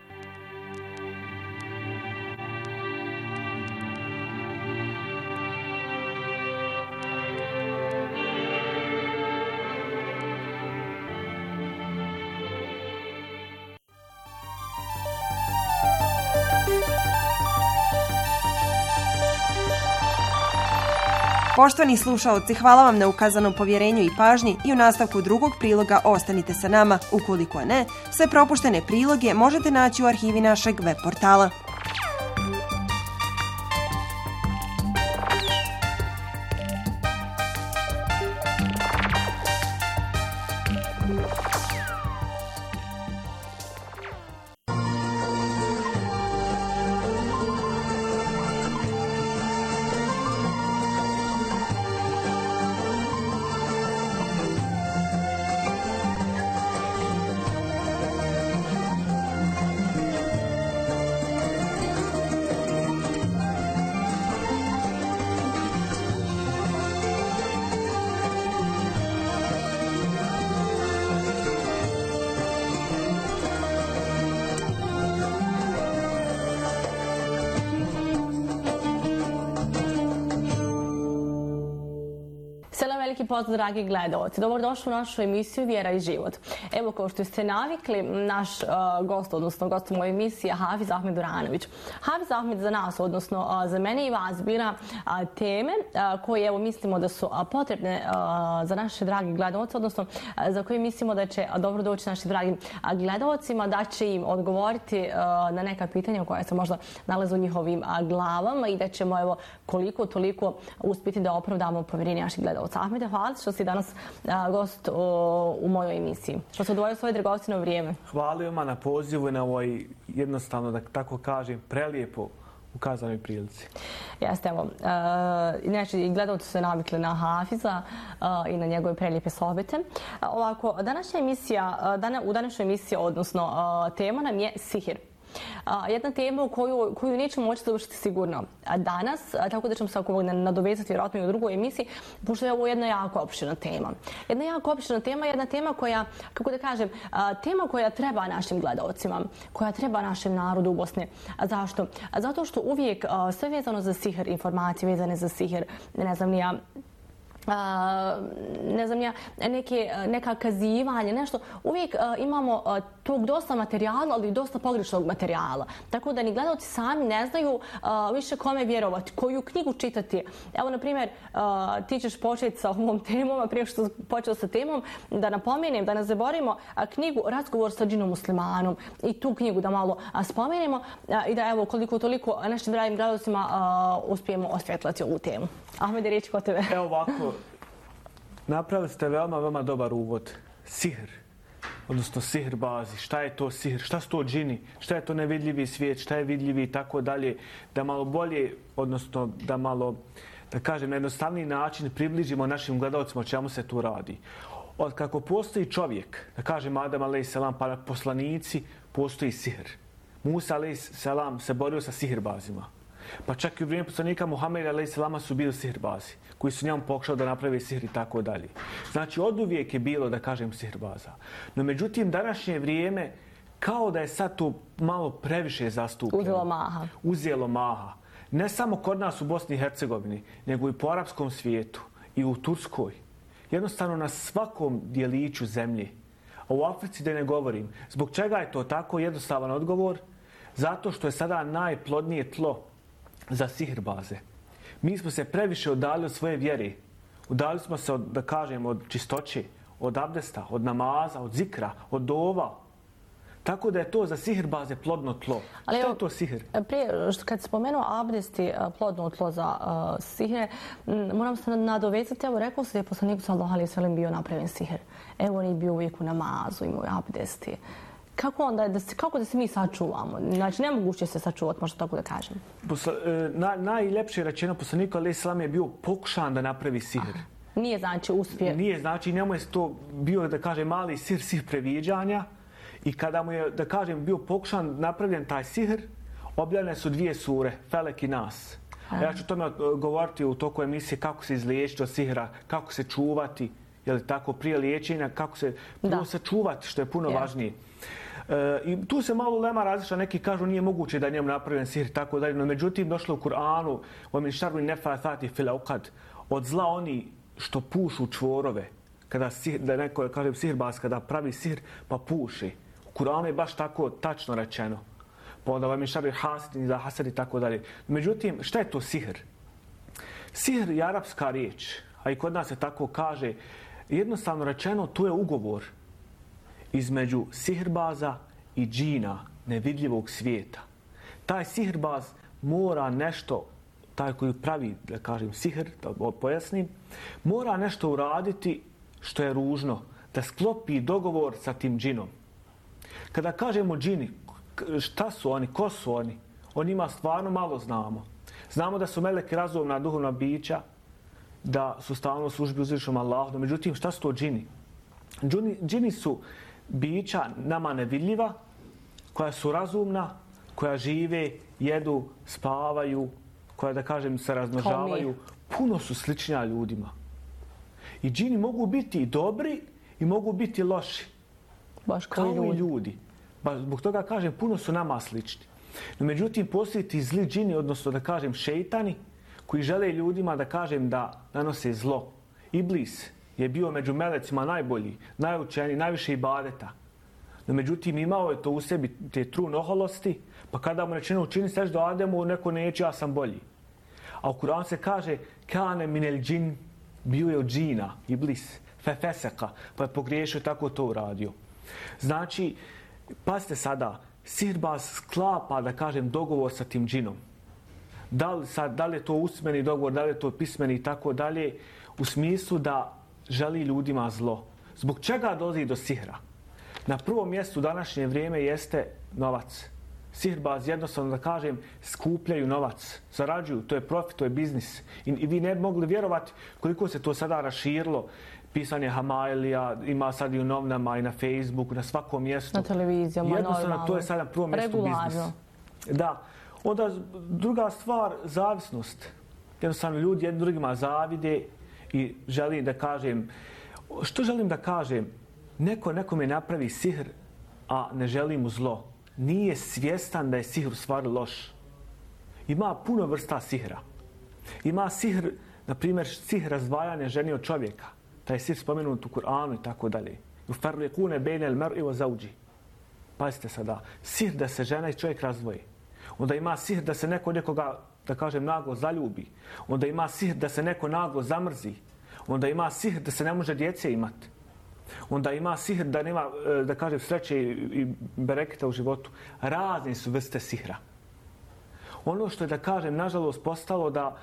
Poštovani slušaoci, hvala vam na ukazanom povjerenju i pažnji i u nastavku drugog priloga ostanite sa nama. Ukoliko ne, sve propuštene priloge možete naći u arhivi našeg web portala. Pozdrav, dragi gledalci. Dobrodošli u našu emisiju Vjera i život. Evo, kao što ste navikli, naš gost, odnosno gost u mojoj emisiji je Hafiz Ahmed Duranović. Hafiz Ahmed za nas, odnosno za mene i vas, bira teme koje evo mislimo da su potrebne za naše dragi gledalce, odnosno za koje mislimo da će dobro doći našim dragim gledalcima, da će im odgovoriti na neka pitanja koja se možda nalaze u njihovim glavama i da ćemo evo koliko toliko uspjeti da opravdamo povjerenje naših gledalca. Ahmede, hvala što si danas gost u mojoj emisiji. Što se odvojio svoje dragocjeno vrijeme. Hvala vam na pozivu i na ovoj, jednostavno da tako kažem, prelijepo ukazanoj prilici. Jeste, evo. Inače, i gledalci su navikli na Hafiza i na njegove prelijepe sohbete. Ovako, u današnjoj emisiji, odnosno tema nam je sihir. Jedna tema u koju nećemo moći završiti sigurno danas, tako da ćemo se nadovezati vjerojatno i u drugoj emisiji, pošto je ovo jedna jako opširna tema. Jedna jako opširna tema, jedna tema koja, kako da kažem, tema koja treba našim gledalcima, koja treba našem narodu u Bosni. Zašto? Zato što uvijek sve vezano za sihir, informacije vezane za sihir, ne znam neka kazivanja, nešto. Uvijek imamo tog dosta materijala, ali i dosta pogrešnog materijala. Tako da ni gledalci sami ne znaju više kome vjerovati, koju knjigu čitati. Evo, na primjer, ti ćeš početi sa ovom temom, a prije što počeo sa temom, da napomenem, da ne zaboravimo knjigu Razgovor sa džinom muslimanom i tu knjigu da malo spomenemo i da evo koliko toliko našim dragim gledalcima uspijemo osvjetlati ovu temu. Ahmede, riječ kod tebe. Evo ovako, napravili ste veoma dobar uvod. Sihr, odnosno sihr bazi. Šta je to sihr? Šta su to džini? Šta je to nevidljivi svijet? Šta je vidljivi i tako dalje? Da malo bolje, odnosno da malo, da kažem, na jednostavniji način približimo našim gledalcima o čemu se tu radi. Od kako postoji čovjek, da kažem Adam a.s. pa poslanici, postoji sihr. Musa a.s. se borio sa sihrbazima. Pa čak i u vrijeme poslanika Muhameda a.s. su bili sihrbazi, koji su njemu pokušali da naprave sihr i tako dalje. Znači, oduvijek je bilo, da kažem, sihrbaza. No, međutim, današnje vrijeme, kao da je sad to malo previše zastupljeno. Uzelo maha. Ne samo kod nas u Bosni i Hercegovini, nego i po arapskom svijetu i u Turskoj. Jednostavno na svakom dijeliću zemlje. A u Africi da ne govorim. Zbog čega je to tako? Jednostavan odgovor. Zato što je sada najplodnije tlo za sihrbaze. Mi smo se previše udalili od svoje vjere. Udalili smo se, da kažem, od čistoće, od abdesta, od namaza, od zikra, od dova. Tako da je to za sihirbaze plodno tlo. Ali što je to sihr? Prije, kad spomenuo abdesti plodno tlo za sihre, moram se nadovezati, evo rekao se da je poslanik sallallahu alejhi ve sellem bio napravljen sihr. Evo on je bio uvijek u namazu, imao abdesti. Kako da se mi sačuvamo? Znači, nemoguće se sačuvati, možda tako da kažem. Najljepše rečeno poslanika alejhi selam je bio pokušan da napravi sihr. Nije znači uspije. Nije znači, njemu je to bio, da kažem, mali sihr previđanja. I kada mu je, da kažem, bio pokušan napravljen taj sihr, objavljene su 2 sure, Felek i Nas. Ja ću o tome govoriti u toku emisije kako se izliječiti od sihra, kako se čuvati, je li tako, prije liječenja, kako se prvo sačuvati, što je puno važnije. I tu se malo lema različita, neki kažu nije moguće da je njemu napravljen sihr, tako dalje, no međutim došlo u Kur'anu, وَمِنْ شَرِّ النَّفَّاثَاتِ فِي الْعُقَدِ, od zla oni što pušu čvorove, kada da neko kaže sihirbaz, kada pravi sihr pa puši. U Kur'anu je baš tako tačno rečeno. Pa onda vam je šarri hasidin za hasad i tako dalje. Međutim, šta je to sihr? Sihr je arapska riječ, a i kod nas se tako kaže. Jednostavno rečeno, to je ugovor između sihirbaza i džina, nevidljivog svijeta. Taj sihirbaz mora nešto, taj koji pravi, da kažem, sihr, da pojasnim, mora nešto uraditi što je ružno, da sklopi dogovor sa tim džinom. Kada kažemo džini, šta su oni, ko su oni? O njima stvarno malo znamo. Znamo da su meleki razumna duhovna bića, da su stalno u službi uzvišenom Allahu. Međutim, šta su to džini? Džini su bića nama nevidljiva, koja su razumna, koja žive, jedu, spavaju, koja, da kažem, se razmnožavaju. Puno su sličnija ljudima. I džini mogu biti i dobri i mogu biti loši. Baš kao i ljudi. Zbog toga kažem, puno su nama slični. No, međutim, postoji ti zli džini, odnosno da kažem šejtani, koji žele ljudima, da kažem, da nanose zlo. Iblis je bio među melecima najbolji, najučeniji, najviše ibadeta. No, međutim, imao je to u sebi, te trun oholosti, pa kada mu rečeno učini seždu Ademu, neko neće, ja sam bolji. A u Kur'anu se kaže, kane minel džin, bio je od džina, Iblis, fefeseka, pa je pogriješio, tako to uradio. Znači, pazite sada, sihirbaz sklapa, da kažem, dogovor sa tim džinom. Da li je to usmeni dogovor, da li je to pismeni i tako dalje, u smislu da želi ljudima zlo. Zbog čega dolazi do sihra? Na prvom mjestu u današnje vrijeme jeste novac. Sihirbaz, jednostavno da kažem, skupljaju novac, zarađuju, to je profit, to je biznis. I vi ne bi mogli vjerovati koliko se to sada raširilo. Pisanje Hamailija, ima sad i u novinama i na Facebooku, na svakom mjestu. Na televizijama, jednostavno, to je sad na prvom mjestu biznis. Da. Onda druga stvar, zavisnost. Jednostavno ljudi jednim drugima zavide i želim da kažem, što želim da kažem? Nekome napravi sihr, a ne želi mu zlo. Nije svjestan da je sihr u stvari loš. Ima puno vrsta sihra. Ima sihr, na primjer, sihr razdvajanja žene od čovjeka. Taj sihr spomenut u Kur'anu i tako dalje. Ufarriqune bejne al-mar'i wa zawji. Pazite sada, sihr da se žena i čovjek razdvoji. Onda ima sihr da se nekoga, da kažem, naglo zaljubi. Onda ima sihr da se neko naglo zamrzi. Onda ima sihr da se ne može djece imati. Onda ima sihr da nema, da kažem, sreće i bereketa u životu. Razne su vrste sihra. Ono što je, da kažem, nažalost postalo da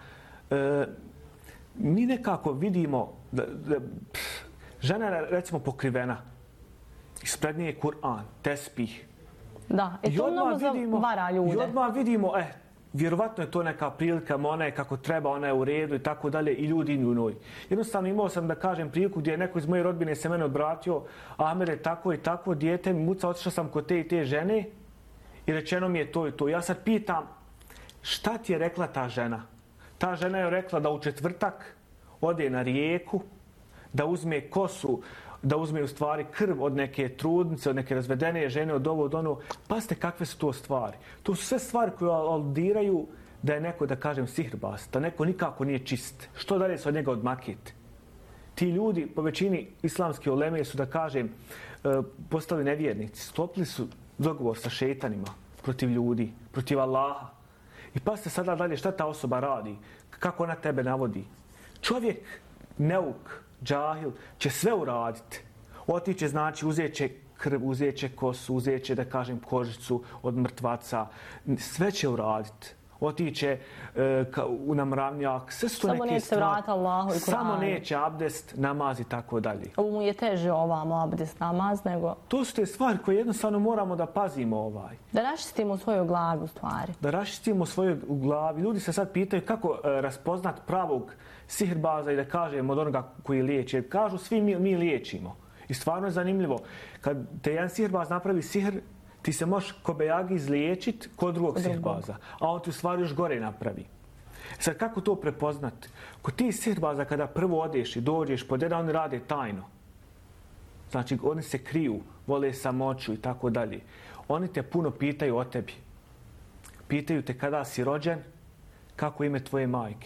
mi nekako vidimo da žena je, recimo, pokrivena. Ispred nje je Kur'an, tespih. Da, to mnogo vara ljude. I odmah vidimo, vjerovatno je to neka prilika, ona je kako treba, ona je u redu i tako dalje, i ljudi idu u njoj. Jednostavno imao sam, da kažem, priliku gdje je neko iz moje rodbine se mene obratio, Ahmed je tako i tako, dijete mi muca, otišao sam kod te i te žene i rečeno mi je to i to. Ja sad pitam, šta ti je rekla ta žena? Ta žena je rekla da u četvrtak ode na rijeku, da uzme kosu, da uzme u stvari krv od neke trudnice, od neke razvedene žene, od ovo, od ono. Pazite kakve su to stvari. To su sve stvari koje aludiraju da je neko, da kažem, sihirbaz, da neko nikako nije čist. Što dalje se od njega odmakiti? Ti ljudi, po većini islamske uleme, su, da kažem, postali nevjernici. Sklopili su dogovor sa šejtanima protiv ljudi, protiv Allaha. I pazite sada dalje šta ta osoba radi, kako ona tebe navodi. Čovjek, neuk, džahil, će sve uraditi. Otiće, znači, uzet će krv, uzet će kosu, uzet će, da kažem, kožicu od mrtvaca. Sve će uraditi. Otiće na mravnjak, sve su to samo neke neće stvari. Vrata Allahu i Kur'anu. Samo neće abdest, namaz i tako dalje. Ovo mu je teže ovamo abdest, namaz, nego... To su te stvari koje jednostavno moramo da pazimo Da raščistimo svoju glavu stvari. Da raščistimo svoju glavu. Ljudi se sad pitaju kako raspoznat pravog sihirbaza i da kažem od onoga koji liječi. Kažu svi mi liječimo. I stvarno je zanimljivo. Kad te jedan sihirbaz napravi sihr, ti se možeš kobejagi izliječiti kod drugog sihirbaza, a on ti u stvari još gore napravi. Sad, kako to prepoznati? Kod ti sihirbaza kada prvo odeš i dođeš pod jedan, oni rade tajno. Znači, oni se kriju, vole samoću i tako dalje. Oni te puno pitaju o tebi. Pitaju te kada si rođen, kako ime tvoje majke.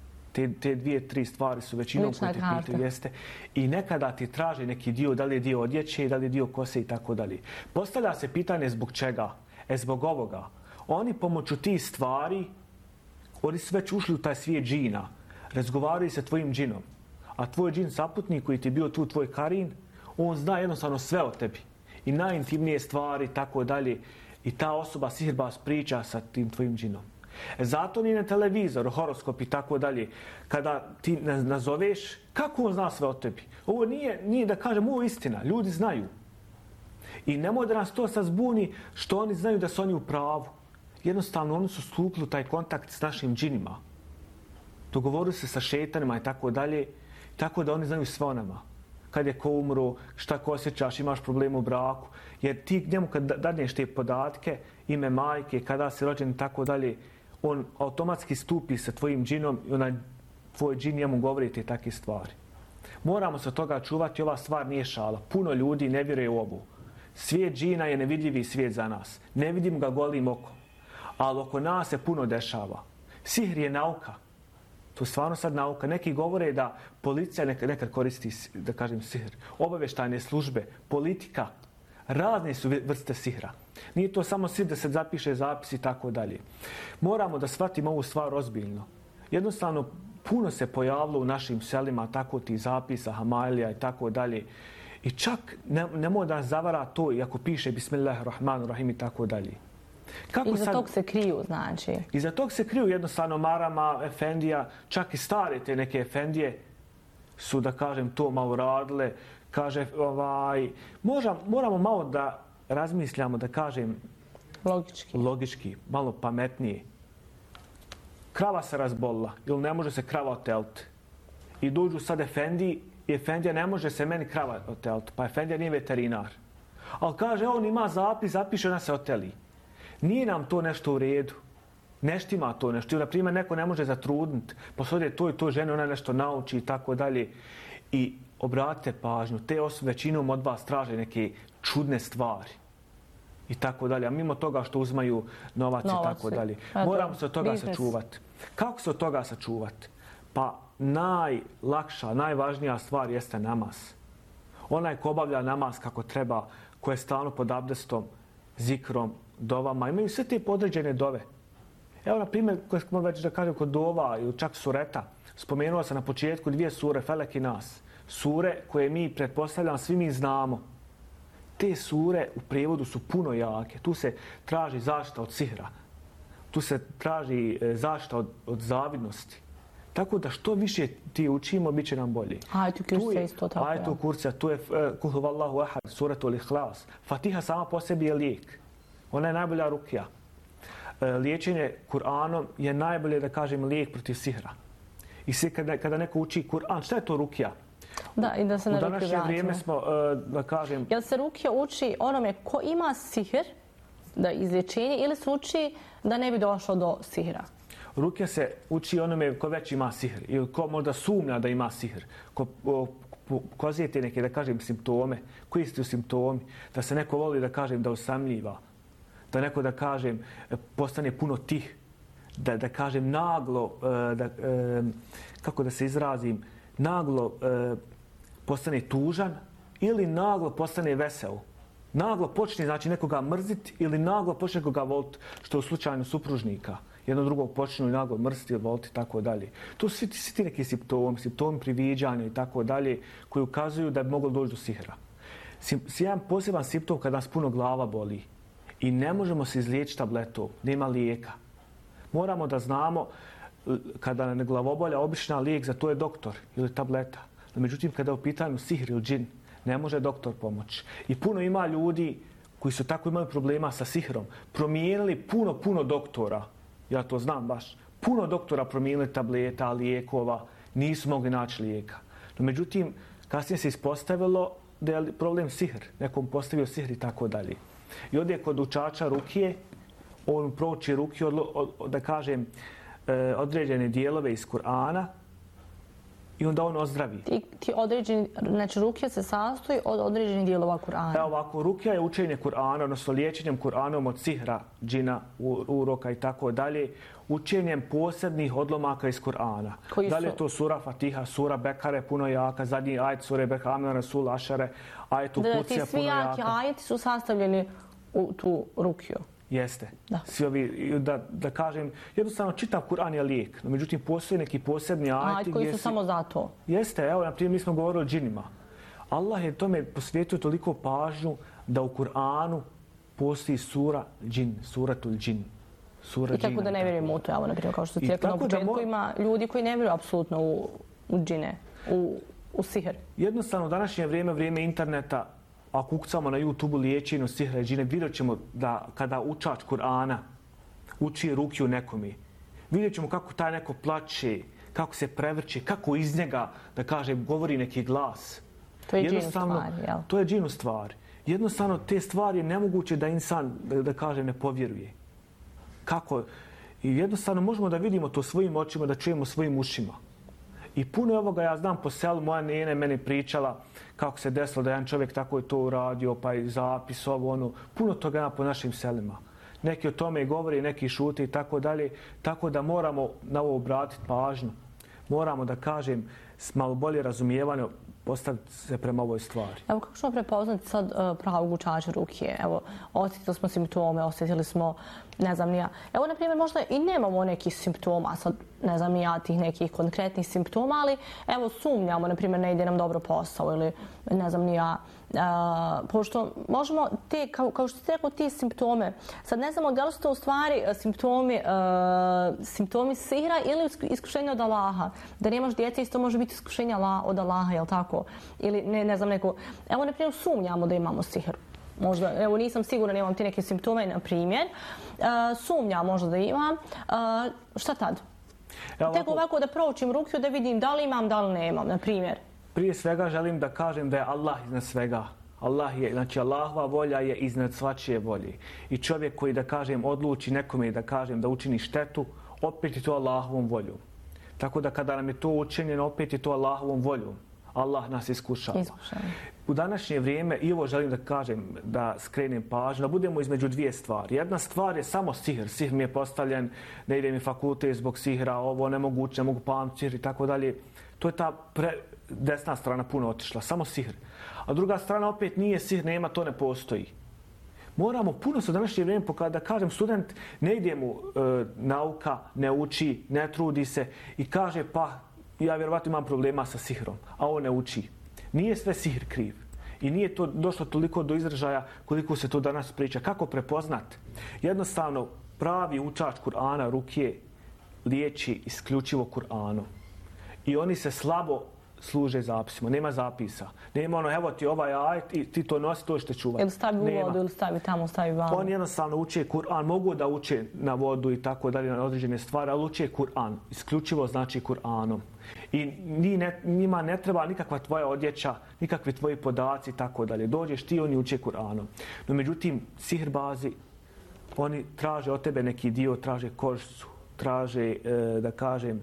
Te dvije, tri stvari su većinom koje te pitaju, jeste. I nekada ti traže neki dio, da li je dio odjeće, da li je dio kose i tako dalje. Postavlja se pitanje zbog čega? Zbog ovoga. Oni pomoću tih stvari, oni su već ušli u taj svijet džina. Razgovaraju sa tvojim džinom. A tvoj džin saputnik koji ti je bio tu, tvoj karin, on zna jednostavno sve o tebi. I najintimnije stvari, tako dalje. I ta osoba, sihirbaz, priča sa tim tvojim džinom. Zato ni na televizoru, horoskop i tako dalje. Kada ti nazoveš, kako on zna sve o tebi? Ovo nije da kažem, ovo je istina. Ljudi znaju. I nemoj da nas to sad zbuni što oni znaju da su oni u pravu. Jednostavno, oni su stupili u taj kontakt s našim džinima. Dogovorili se sa šetanima i tako dalje. Tako da oni znaju sve o nama. Kad je ko umro, šta ko osjećaš, imaš problem u braku. Jer ti njemu kad dadneš te podatke, ime majke, kada si rođen i tako dalje, on automatski stupi sa tvojim džinom i onaj tvoj džin njemu govori te takve stvari. Moramo se od toga čuvati, ova stvar nije šala. Puno ljudi ne vjeruje u ovu. Svijet džina je nevidljivi svijet za nas. Ne vidim ga golim okom. Ali oko nas se puno dešava. Sihr je nauka. To je stvarno sad nauka. Neki govore da policija nekad koristi, da kažem, sihr. Obavještajne službe, politika, razne su vrste sihra. Nije to samo sihr da se zapiše zapis i tako dalje. Moramo da shvatimo ovu stvar ozbiljno. Jednostavno, puno se pojavilo u našim selima tako ti zapisa, hamailija i tako dalje. I čak nemoj da nas zavara to, iako piše Bismillahirrahmanirrahim i tako dalje. Iza tog se kriju, znači? Iza tog se kriju jednostavno marama, efendija, čak i stare te neke efendije su, da kažem, to malo radile. Kaže, moramo malo da razmišljamo, da kažem, logički, malo pametnije. Krava se razbolila, ili ne može se krava oteliti. I dođu sad efendiji, i efendija ne može se meni krava oteliti, pa efendija nije veterinar. Ali kaže, on ima zapis, zapiše, ona se oteli. Nije nam to nešto u redu. Ne štima to nešto. Na primjer, neko ne može zatrudniti, pa se ode to i to žene, ona nešto nauči i tako dalje. I obratite pažnju, te osobe većinom od vas traže neke čudne stvari. I tako dalje. A mimo toga što uzmaju novac i tako dalje. Moramo se od toga sačuvati. Kako se od toga sačuvati? Pa najlakša, najvažnija stvar jeste namaz. Onaj ko obavlja namaz kako treba, ko je stalno pod abdestom, zikrom, dovama, imaju sve te podređene dove. Evo, na primjer, koje smo već da kažem kod dova ili čak sureta, spomenuo sam na početku 2 sure, Felek i Nas. Sure koje mi, pretpostavljam, svi mi znamo. Te sure u prijevodu su puno jake. Tu se traži zaštita od sihra. Tu se traži zaštita od zavidnosti. Tako da što više ti učimo, bit će nam bolje. Ajetul Kursi isto tako. Ajetul Kursi, tu je Kul huvallahu ahad, suratul Ihlas. Fatiha sama po sebi je lijek. Ona je najbolja rukija. Liječenje Kur'anom je najbolje, da kažem, lijek protiv sihra. I kada neko uči Kur'an, šta je to rukija? Da, i da se na rukiju vratimo. U današnje vrijeme smo, da kažem... Jel se rukija uči onome ko ima sihr, da izlječenje, ili se uči da ne bi došlo do sihra? Rukija se uči onome ko već ima sihr, ili ko možda sumnja da ima sihr, ko kozijete neke, da kažem, simptome, koji su simptomi, da se neko voli, da kažem, da usamljiva, da neko, da kažem, postane puno tih, da kažem, naglo, kako da se izrazim, naglo postane tužan ili naglo postane vesel. Naglo počne, znači, nekoga mrziti ili naglo počne nekoga voliti, što je u slučaju supružnika. Jedno drugog počnu i naglo mrziti ili voliti i tako dalje. To su svi ti neki simptomi priviđanja i tako dalje, koji ukazuju da bi moglo doći do sihra. Jedan poseban simptom kad nas puno glava boli i ne možemo se izliječiti tabletom, nema lijeka. Moramo da znamo kada nam je glavobolja, obična lijek za to je doktor ili tableta. No, međutim, kada je u pitanju sihr ili džin, ne može doktor pomoći. I puno ima ljudi koji su tako imali problema sa sihrom, promijenili puno doktora, ja to znam baš, puno doktora promijenili tableta, lijekova, nisu mogli naći lijeka. No, međutim, kasnije se ispostavilo da je problem sihr, nekom postavio sihr i tako dalje. I ovdje kod učača rukije, on prouči rukiju, da kažem, određene dijelove iz Kur'ana i onda on ozdravi. Ti određeni, znači rukija se sastoji od određenih dijelova Kur'ana. Evo ovako, rukija je učenje Kur'ana, odnosno liječenjem Kur'anom od sihra, džina, uroka i tako dalje, učenjem posebnih odlomaka iz Kur'ana. Da li je to sura Fatiha, sura Bekare, puno jaka, zadnji ajet sure Bekame, Rasul, Ašare, ajet u Kucija, puno jaka. Ti svi jaki ajeti su sastavljeni u tu rukiju. Jeste. Svi ovi, da kažem, jednostavno čitav Kur'an je lijek, no međutim postoje neki posebni ajeti koji su samo za to. Jeste, evo, naprimjer, mi smo govorili o džinima. Allah je tome posvijetio toliko pažnju da u Kur'anu postoji sura džin, suratul džin. I tako da ne vjerujemo u to, evo, naprimjer, kao što ste rekli na početku, ima ljudi koji ne vjeruju apsolutno u džine, u sihr. Jednostavno, u današnje vrijeme interneta, ako ukucamo na YouTube-u liječenju sihra i džine, vidjet ćemo da kada učač Kur'ana uči rukiju nekome, vidjet ćemo kako taj neko plače, kako se prevrće, kako iz njega, da kažem, govori neki glas. To je džinu stvar, jel? To je džinu stvar. Jednostavno, te stvari je nemoguće da insan, da kažem, ne povjeruje. Kako? I jednostavno možemo da vidimo to svojim očima, da čujemo svojim ušima. I puno ovoga ja znam po selu, moja nene meni pričala kako se desilo da jedan čovjek tako je to uradio, pa i zapis ovo, ono, puno toga ima po našim selima. Neki o tome i govori, neki šute i tako dalje, tako da moramo na ovo obratiti pažnju. Moramo, da kažem, s malo bolje razumijevanje postaviti se prema ovoj stvari. Evo, kako ćemo prepoznati sad pravog učača rukije? Evo, osjetili smo simptome, osjetili smo, ne znam ni ja. Evo, na primjer, možda i nemamo nekih simptoma, sad ne znam ni ja tih nekih konkretnih simptoma, ali evo, sumnjamo, na primjer, ne ide nam dobro posao ili ne znam ni ja. Pošto možemo te, kao što ste rekao, ti simptome, sad ne znamo da li su to u stvari simptomi sihra ili iskušenja od Allaha. Da nemaš djece, isto može biti iskušenja od Allaha, jel tako? Ili ne znam neko, evo na primjer sumnjamo da imamo sihr. Možda, evo nisam sigurna, imam ti neke simptome, na primjer. Sumnjam možda da imam. Šta tad? Tek ovako da proučim rukiju, da vidim da li imam, da li nemam, na primjer. Prije svega želim da kažem da je Allah iznad svega. Znači Allahova volja je iznad svačije volje. I čovjek koji, da kažem, odluči nekome da kažem da učini štetu, opet je to Allahovom voljom. Tako da kada nam je to učinjeno, opet je to Allahovom voljom. Allah nas iskušava. U današnje vrijeme, i ovo želim da kažem, da skrenem pažnju, da budemo između dvije stvari. Jedna stvar je samo sihr. Sihr mi je postavljen, ne ide mi fakultet zbog sihra, ovo nemoguće, ne mogu pamtiti sihr i tako dalje. To je ta desna strana puno otišla, samo sihr. A druga strana opet nije sihr, nema, to ne postoji. Moramo puno se u današnje vrijeme pokazati, da kažem, student ne ide mu nauka, ne uči, ne trudi se i kaže pa ja vjerovatno imam problema sa sihrom, a on ne uči. Nije sve sihr kriv. I nije to došlo toliko do izražaja koliko se to danas priča. Kako prepoznat? Jednostavno, pravi učač Kur'ana, rukije, liječi isključivo Kur'anom. I oni se slabo služe zapisima. Nema zapisa. Nema ono, evo ti ovaj ajet i ti to nosi, to ćete čuvati. Ili stavi u vodu, ili stavi tamo, stavi vamo. Oni jednostavno uče Kur'an. Mogu da uče na vodu i tako dalje, na određene stvari, ali uče Kur'an. Isključivo znači Kur'anom. I njima ne treba nikakva tvoja odjeća, nikakvi tvoji podaci i tako dalje. Dođeš ti, oni uče Kur'anom. No međutim, sihrbazi, oni traže od tebe neki dio, traže kožicu, traže, da kažem,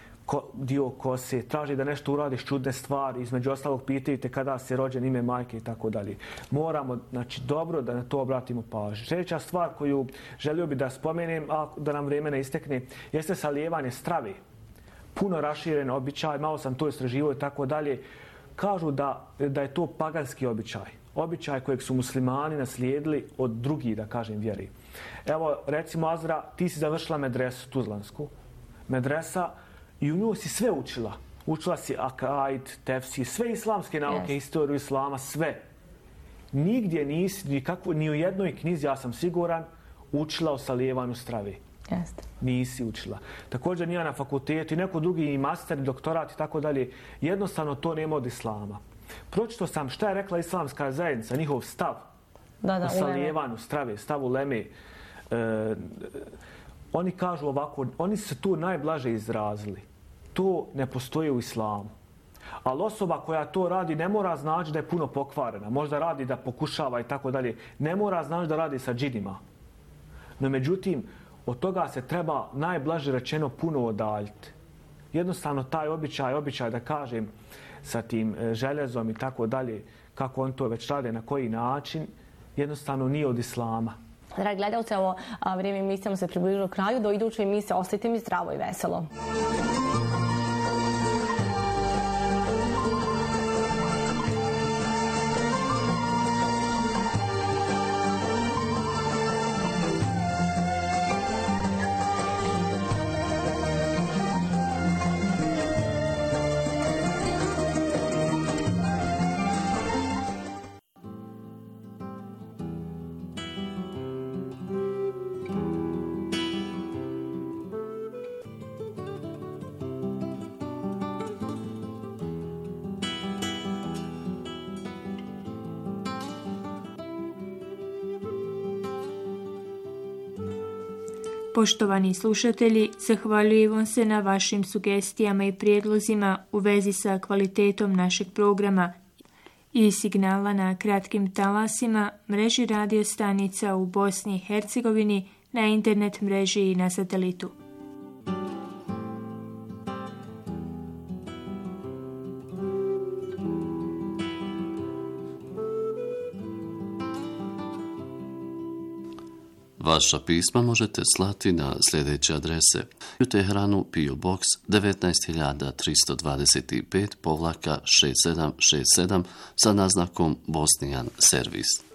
dio kose, traži da nešto uradiš čudne stvari, između ostalog pitaju te kada si rođen, ime majke i tako dalje. Moramo, znači, dobro da na to obratimo pažnju. Sljedeća stvar koju želio bi da spomenem, a da nam vrijeme ne istekne, jeste salijevanje strave. Puno raširen običaj, malo sam to istraživao i tako dalje. Kažu da je to paganski običaj. Običaj kojeg su muslimani naslijedili od drugih, da kažem, vjeri. Evo, recimo, Azra, ti si završila medresu tuzlansku. Medresa, i u nju si sve učila. Učila si akaid, tefsir, sve islamske nauke, historiju islama, sve. nigdje nisi, ni u jednoj knjizi, ja sam siguran, učila o salijevanju strave. Jeste. Nisi učila. Također nije na fakultetu i neko drugi i master, i doktorat i tako dalje. Jednostavno to nema od islama. Pročito sam šta je rekla islamska zajednica, njihov stav o salijevanju strave, stav uleme. Oni kažu ovako, oni su tu najblaže izrazili. To ne postoji u islamu. Ali osoba koja to radi ne mora znači da je puno pokvarena. Možda radi da pokušava i tako dalje. Ne mora znači da radi sa džinima. No međutim, od toga se treba najblaže rečeno puno odaljiti. Jednostavno taj običaj da kažem sa tim željezom i tako dalje, kako on to već rade, na koji način, jednostavno nije od islama. Dragi gledalci, ovo vrijeme emisijama se približilo kraju. Do iduće emisije ostajte mi zdravo i veselo. Poštovani slušatelji, zahvaljujem se na vašim sugestijama i prijedlozima u vezi sa kvalitetom našeg programa i signala na kratkim talasima, mreži radio stanica u Bosni i Hercegovini, na internet mreži i na satelitu. Vaša pisma možete slati na sljedeće adrese: u Teheranu PO Box 19325-6767 sa naznakom Bosnijan servis.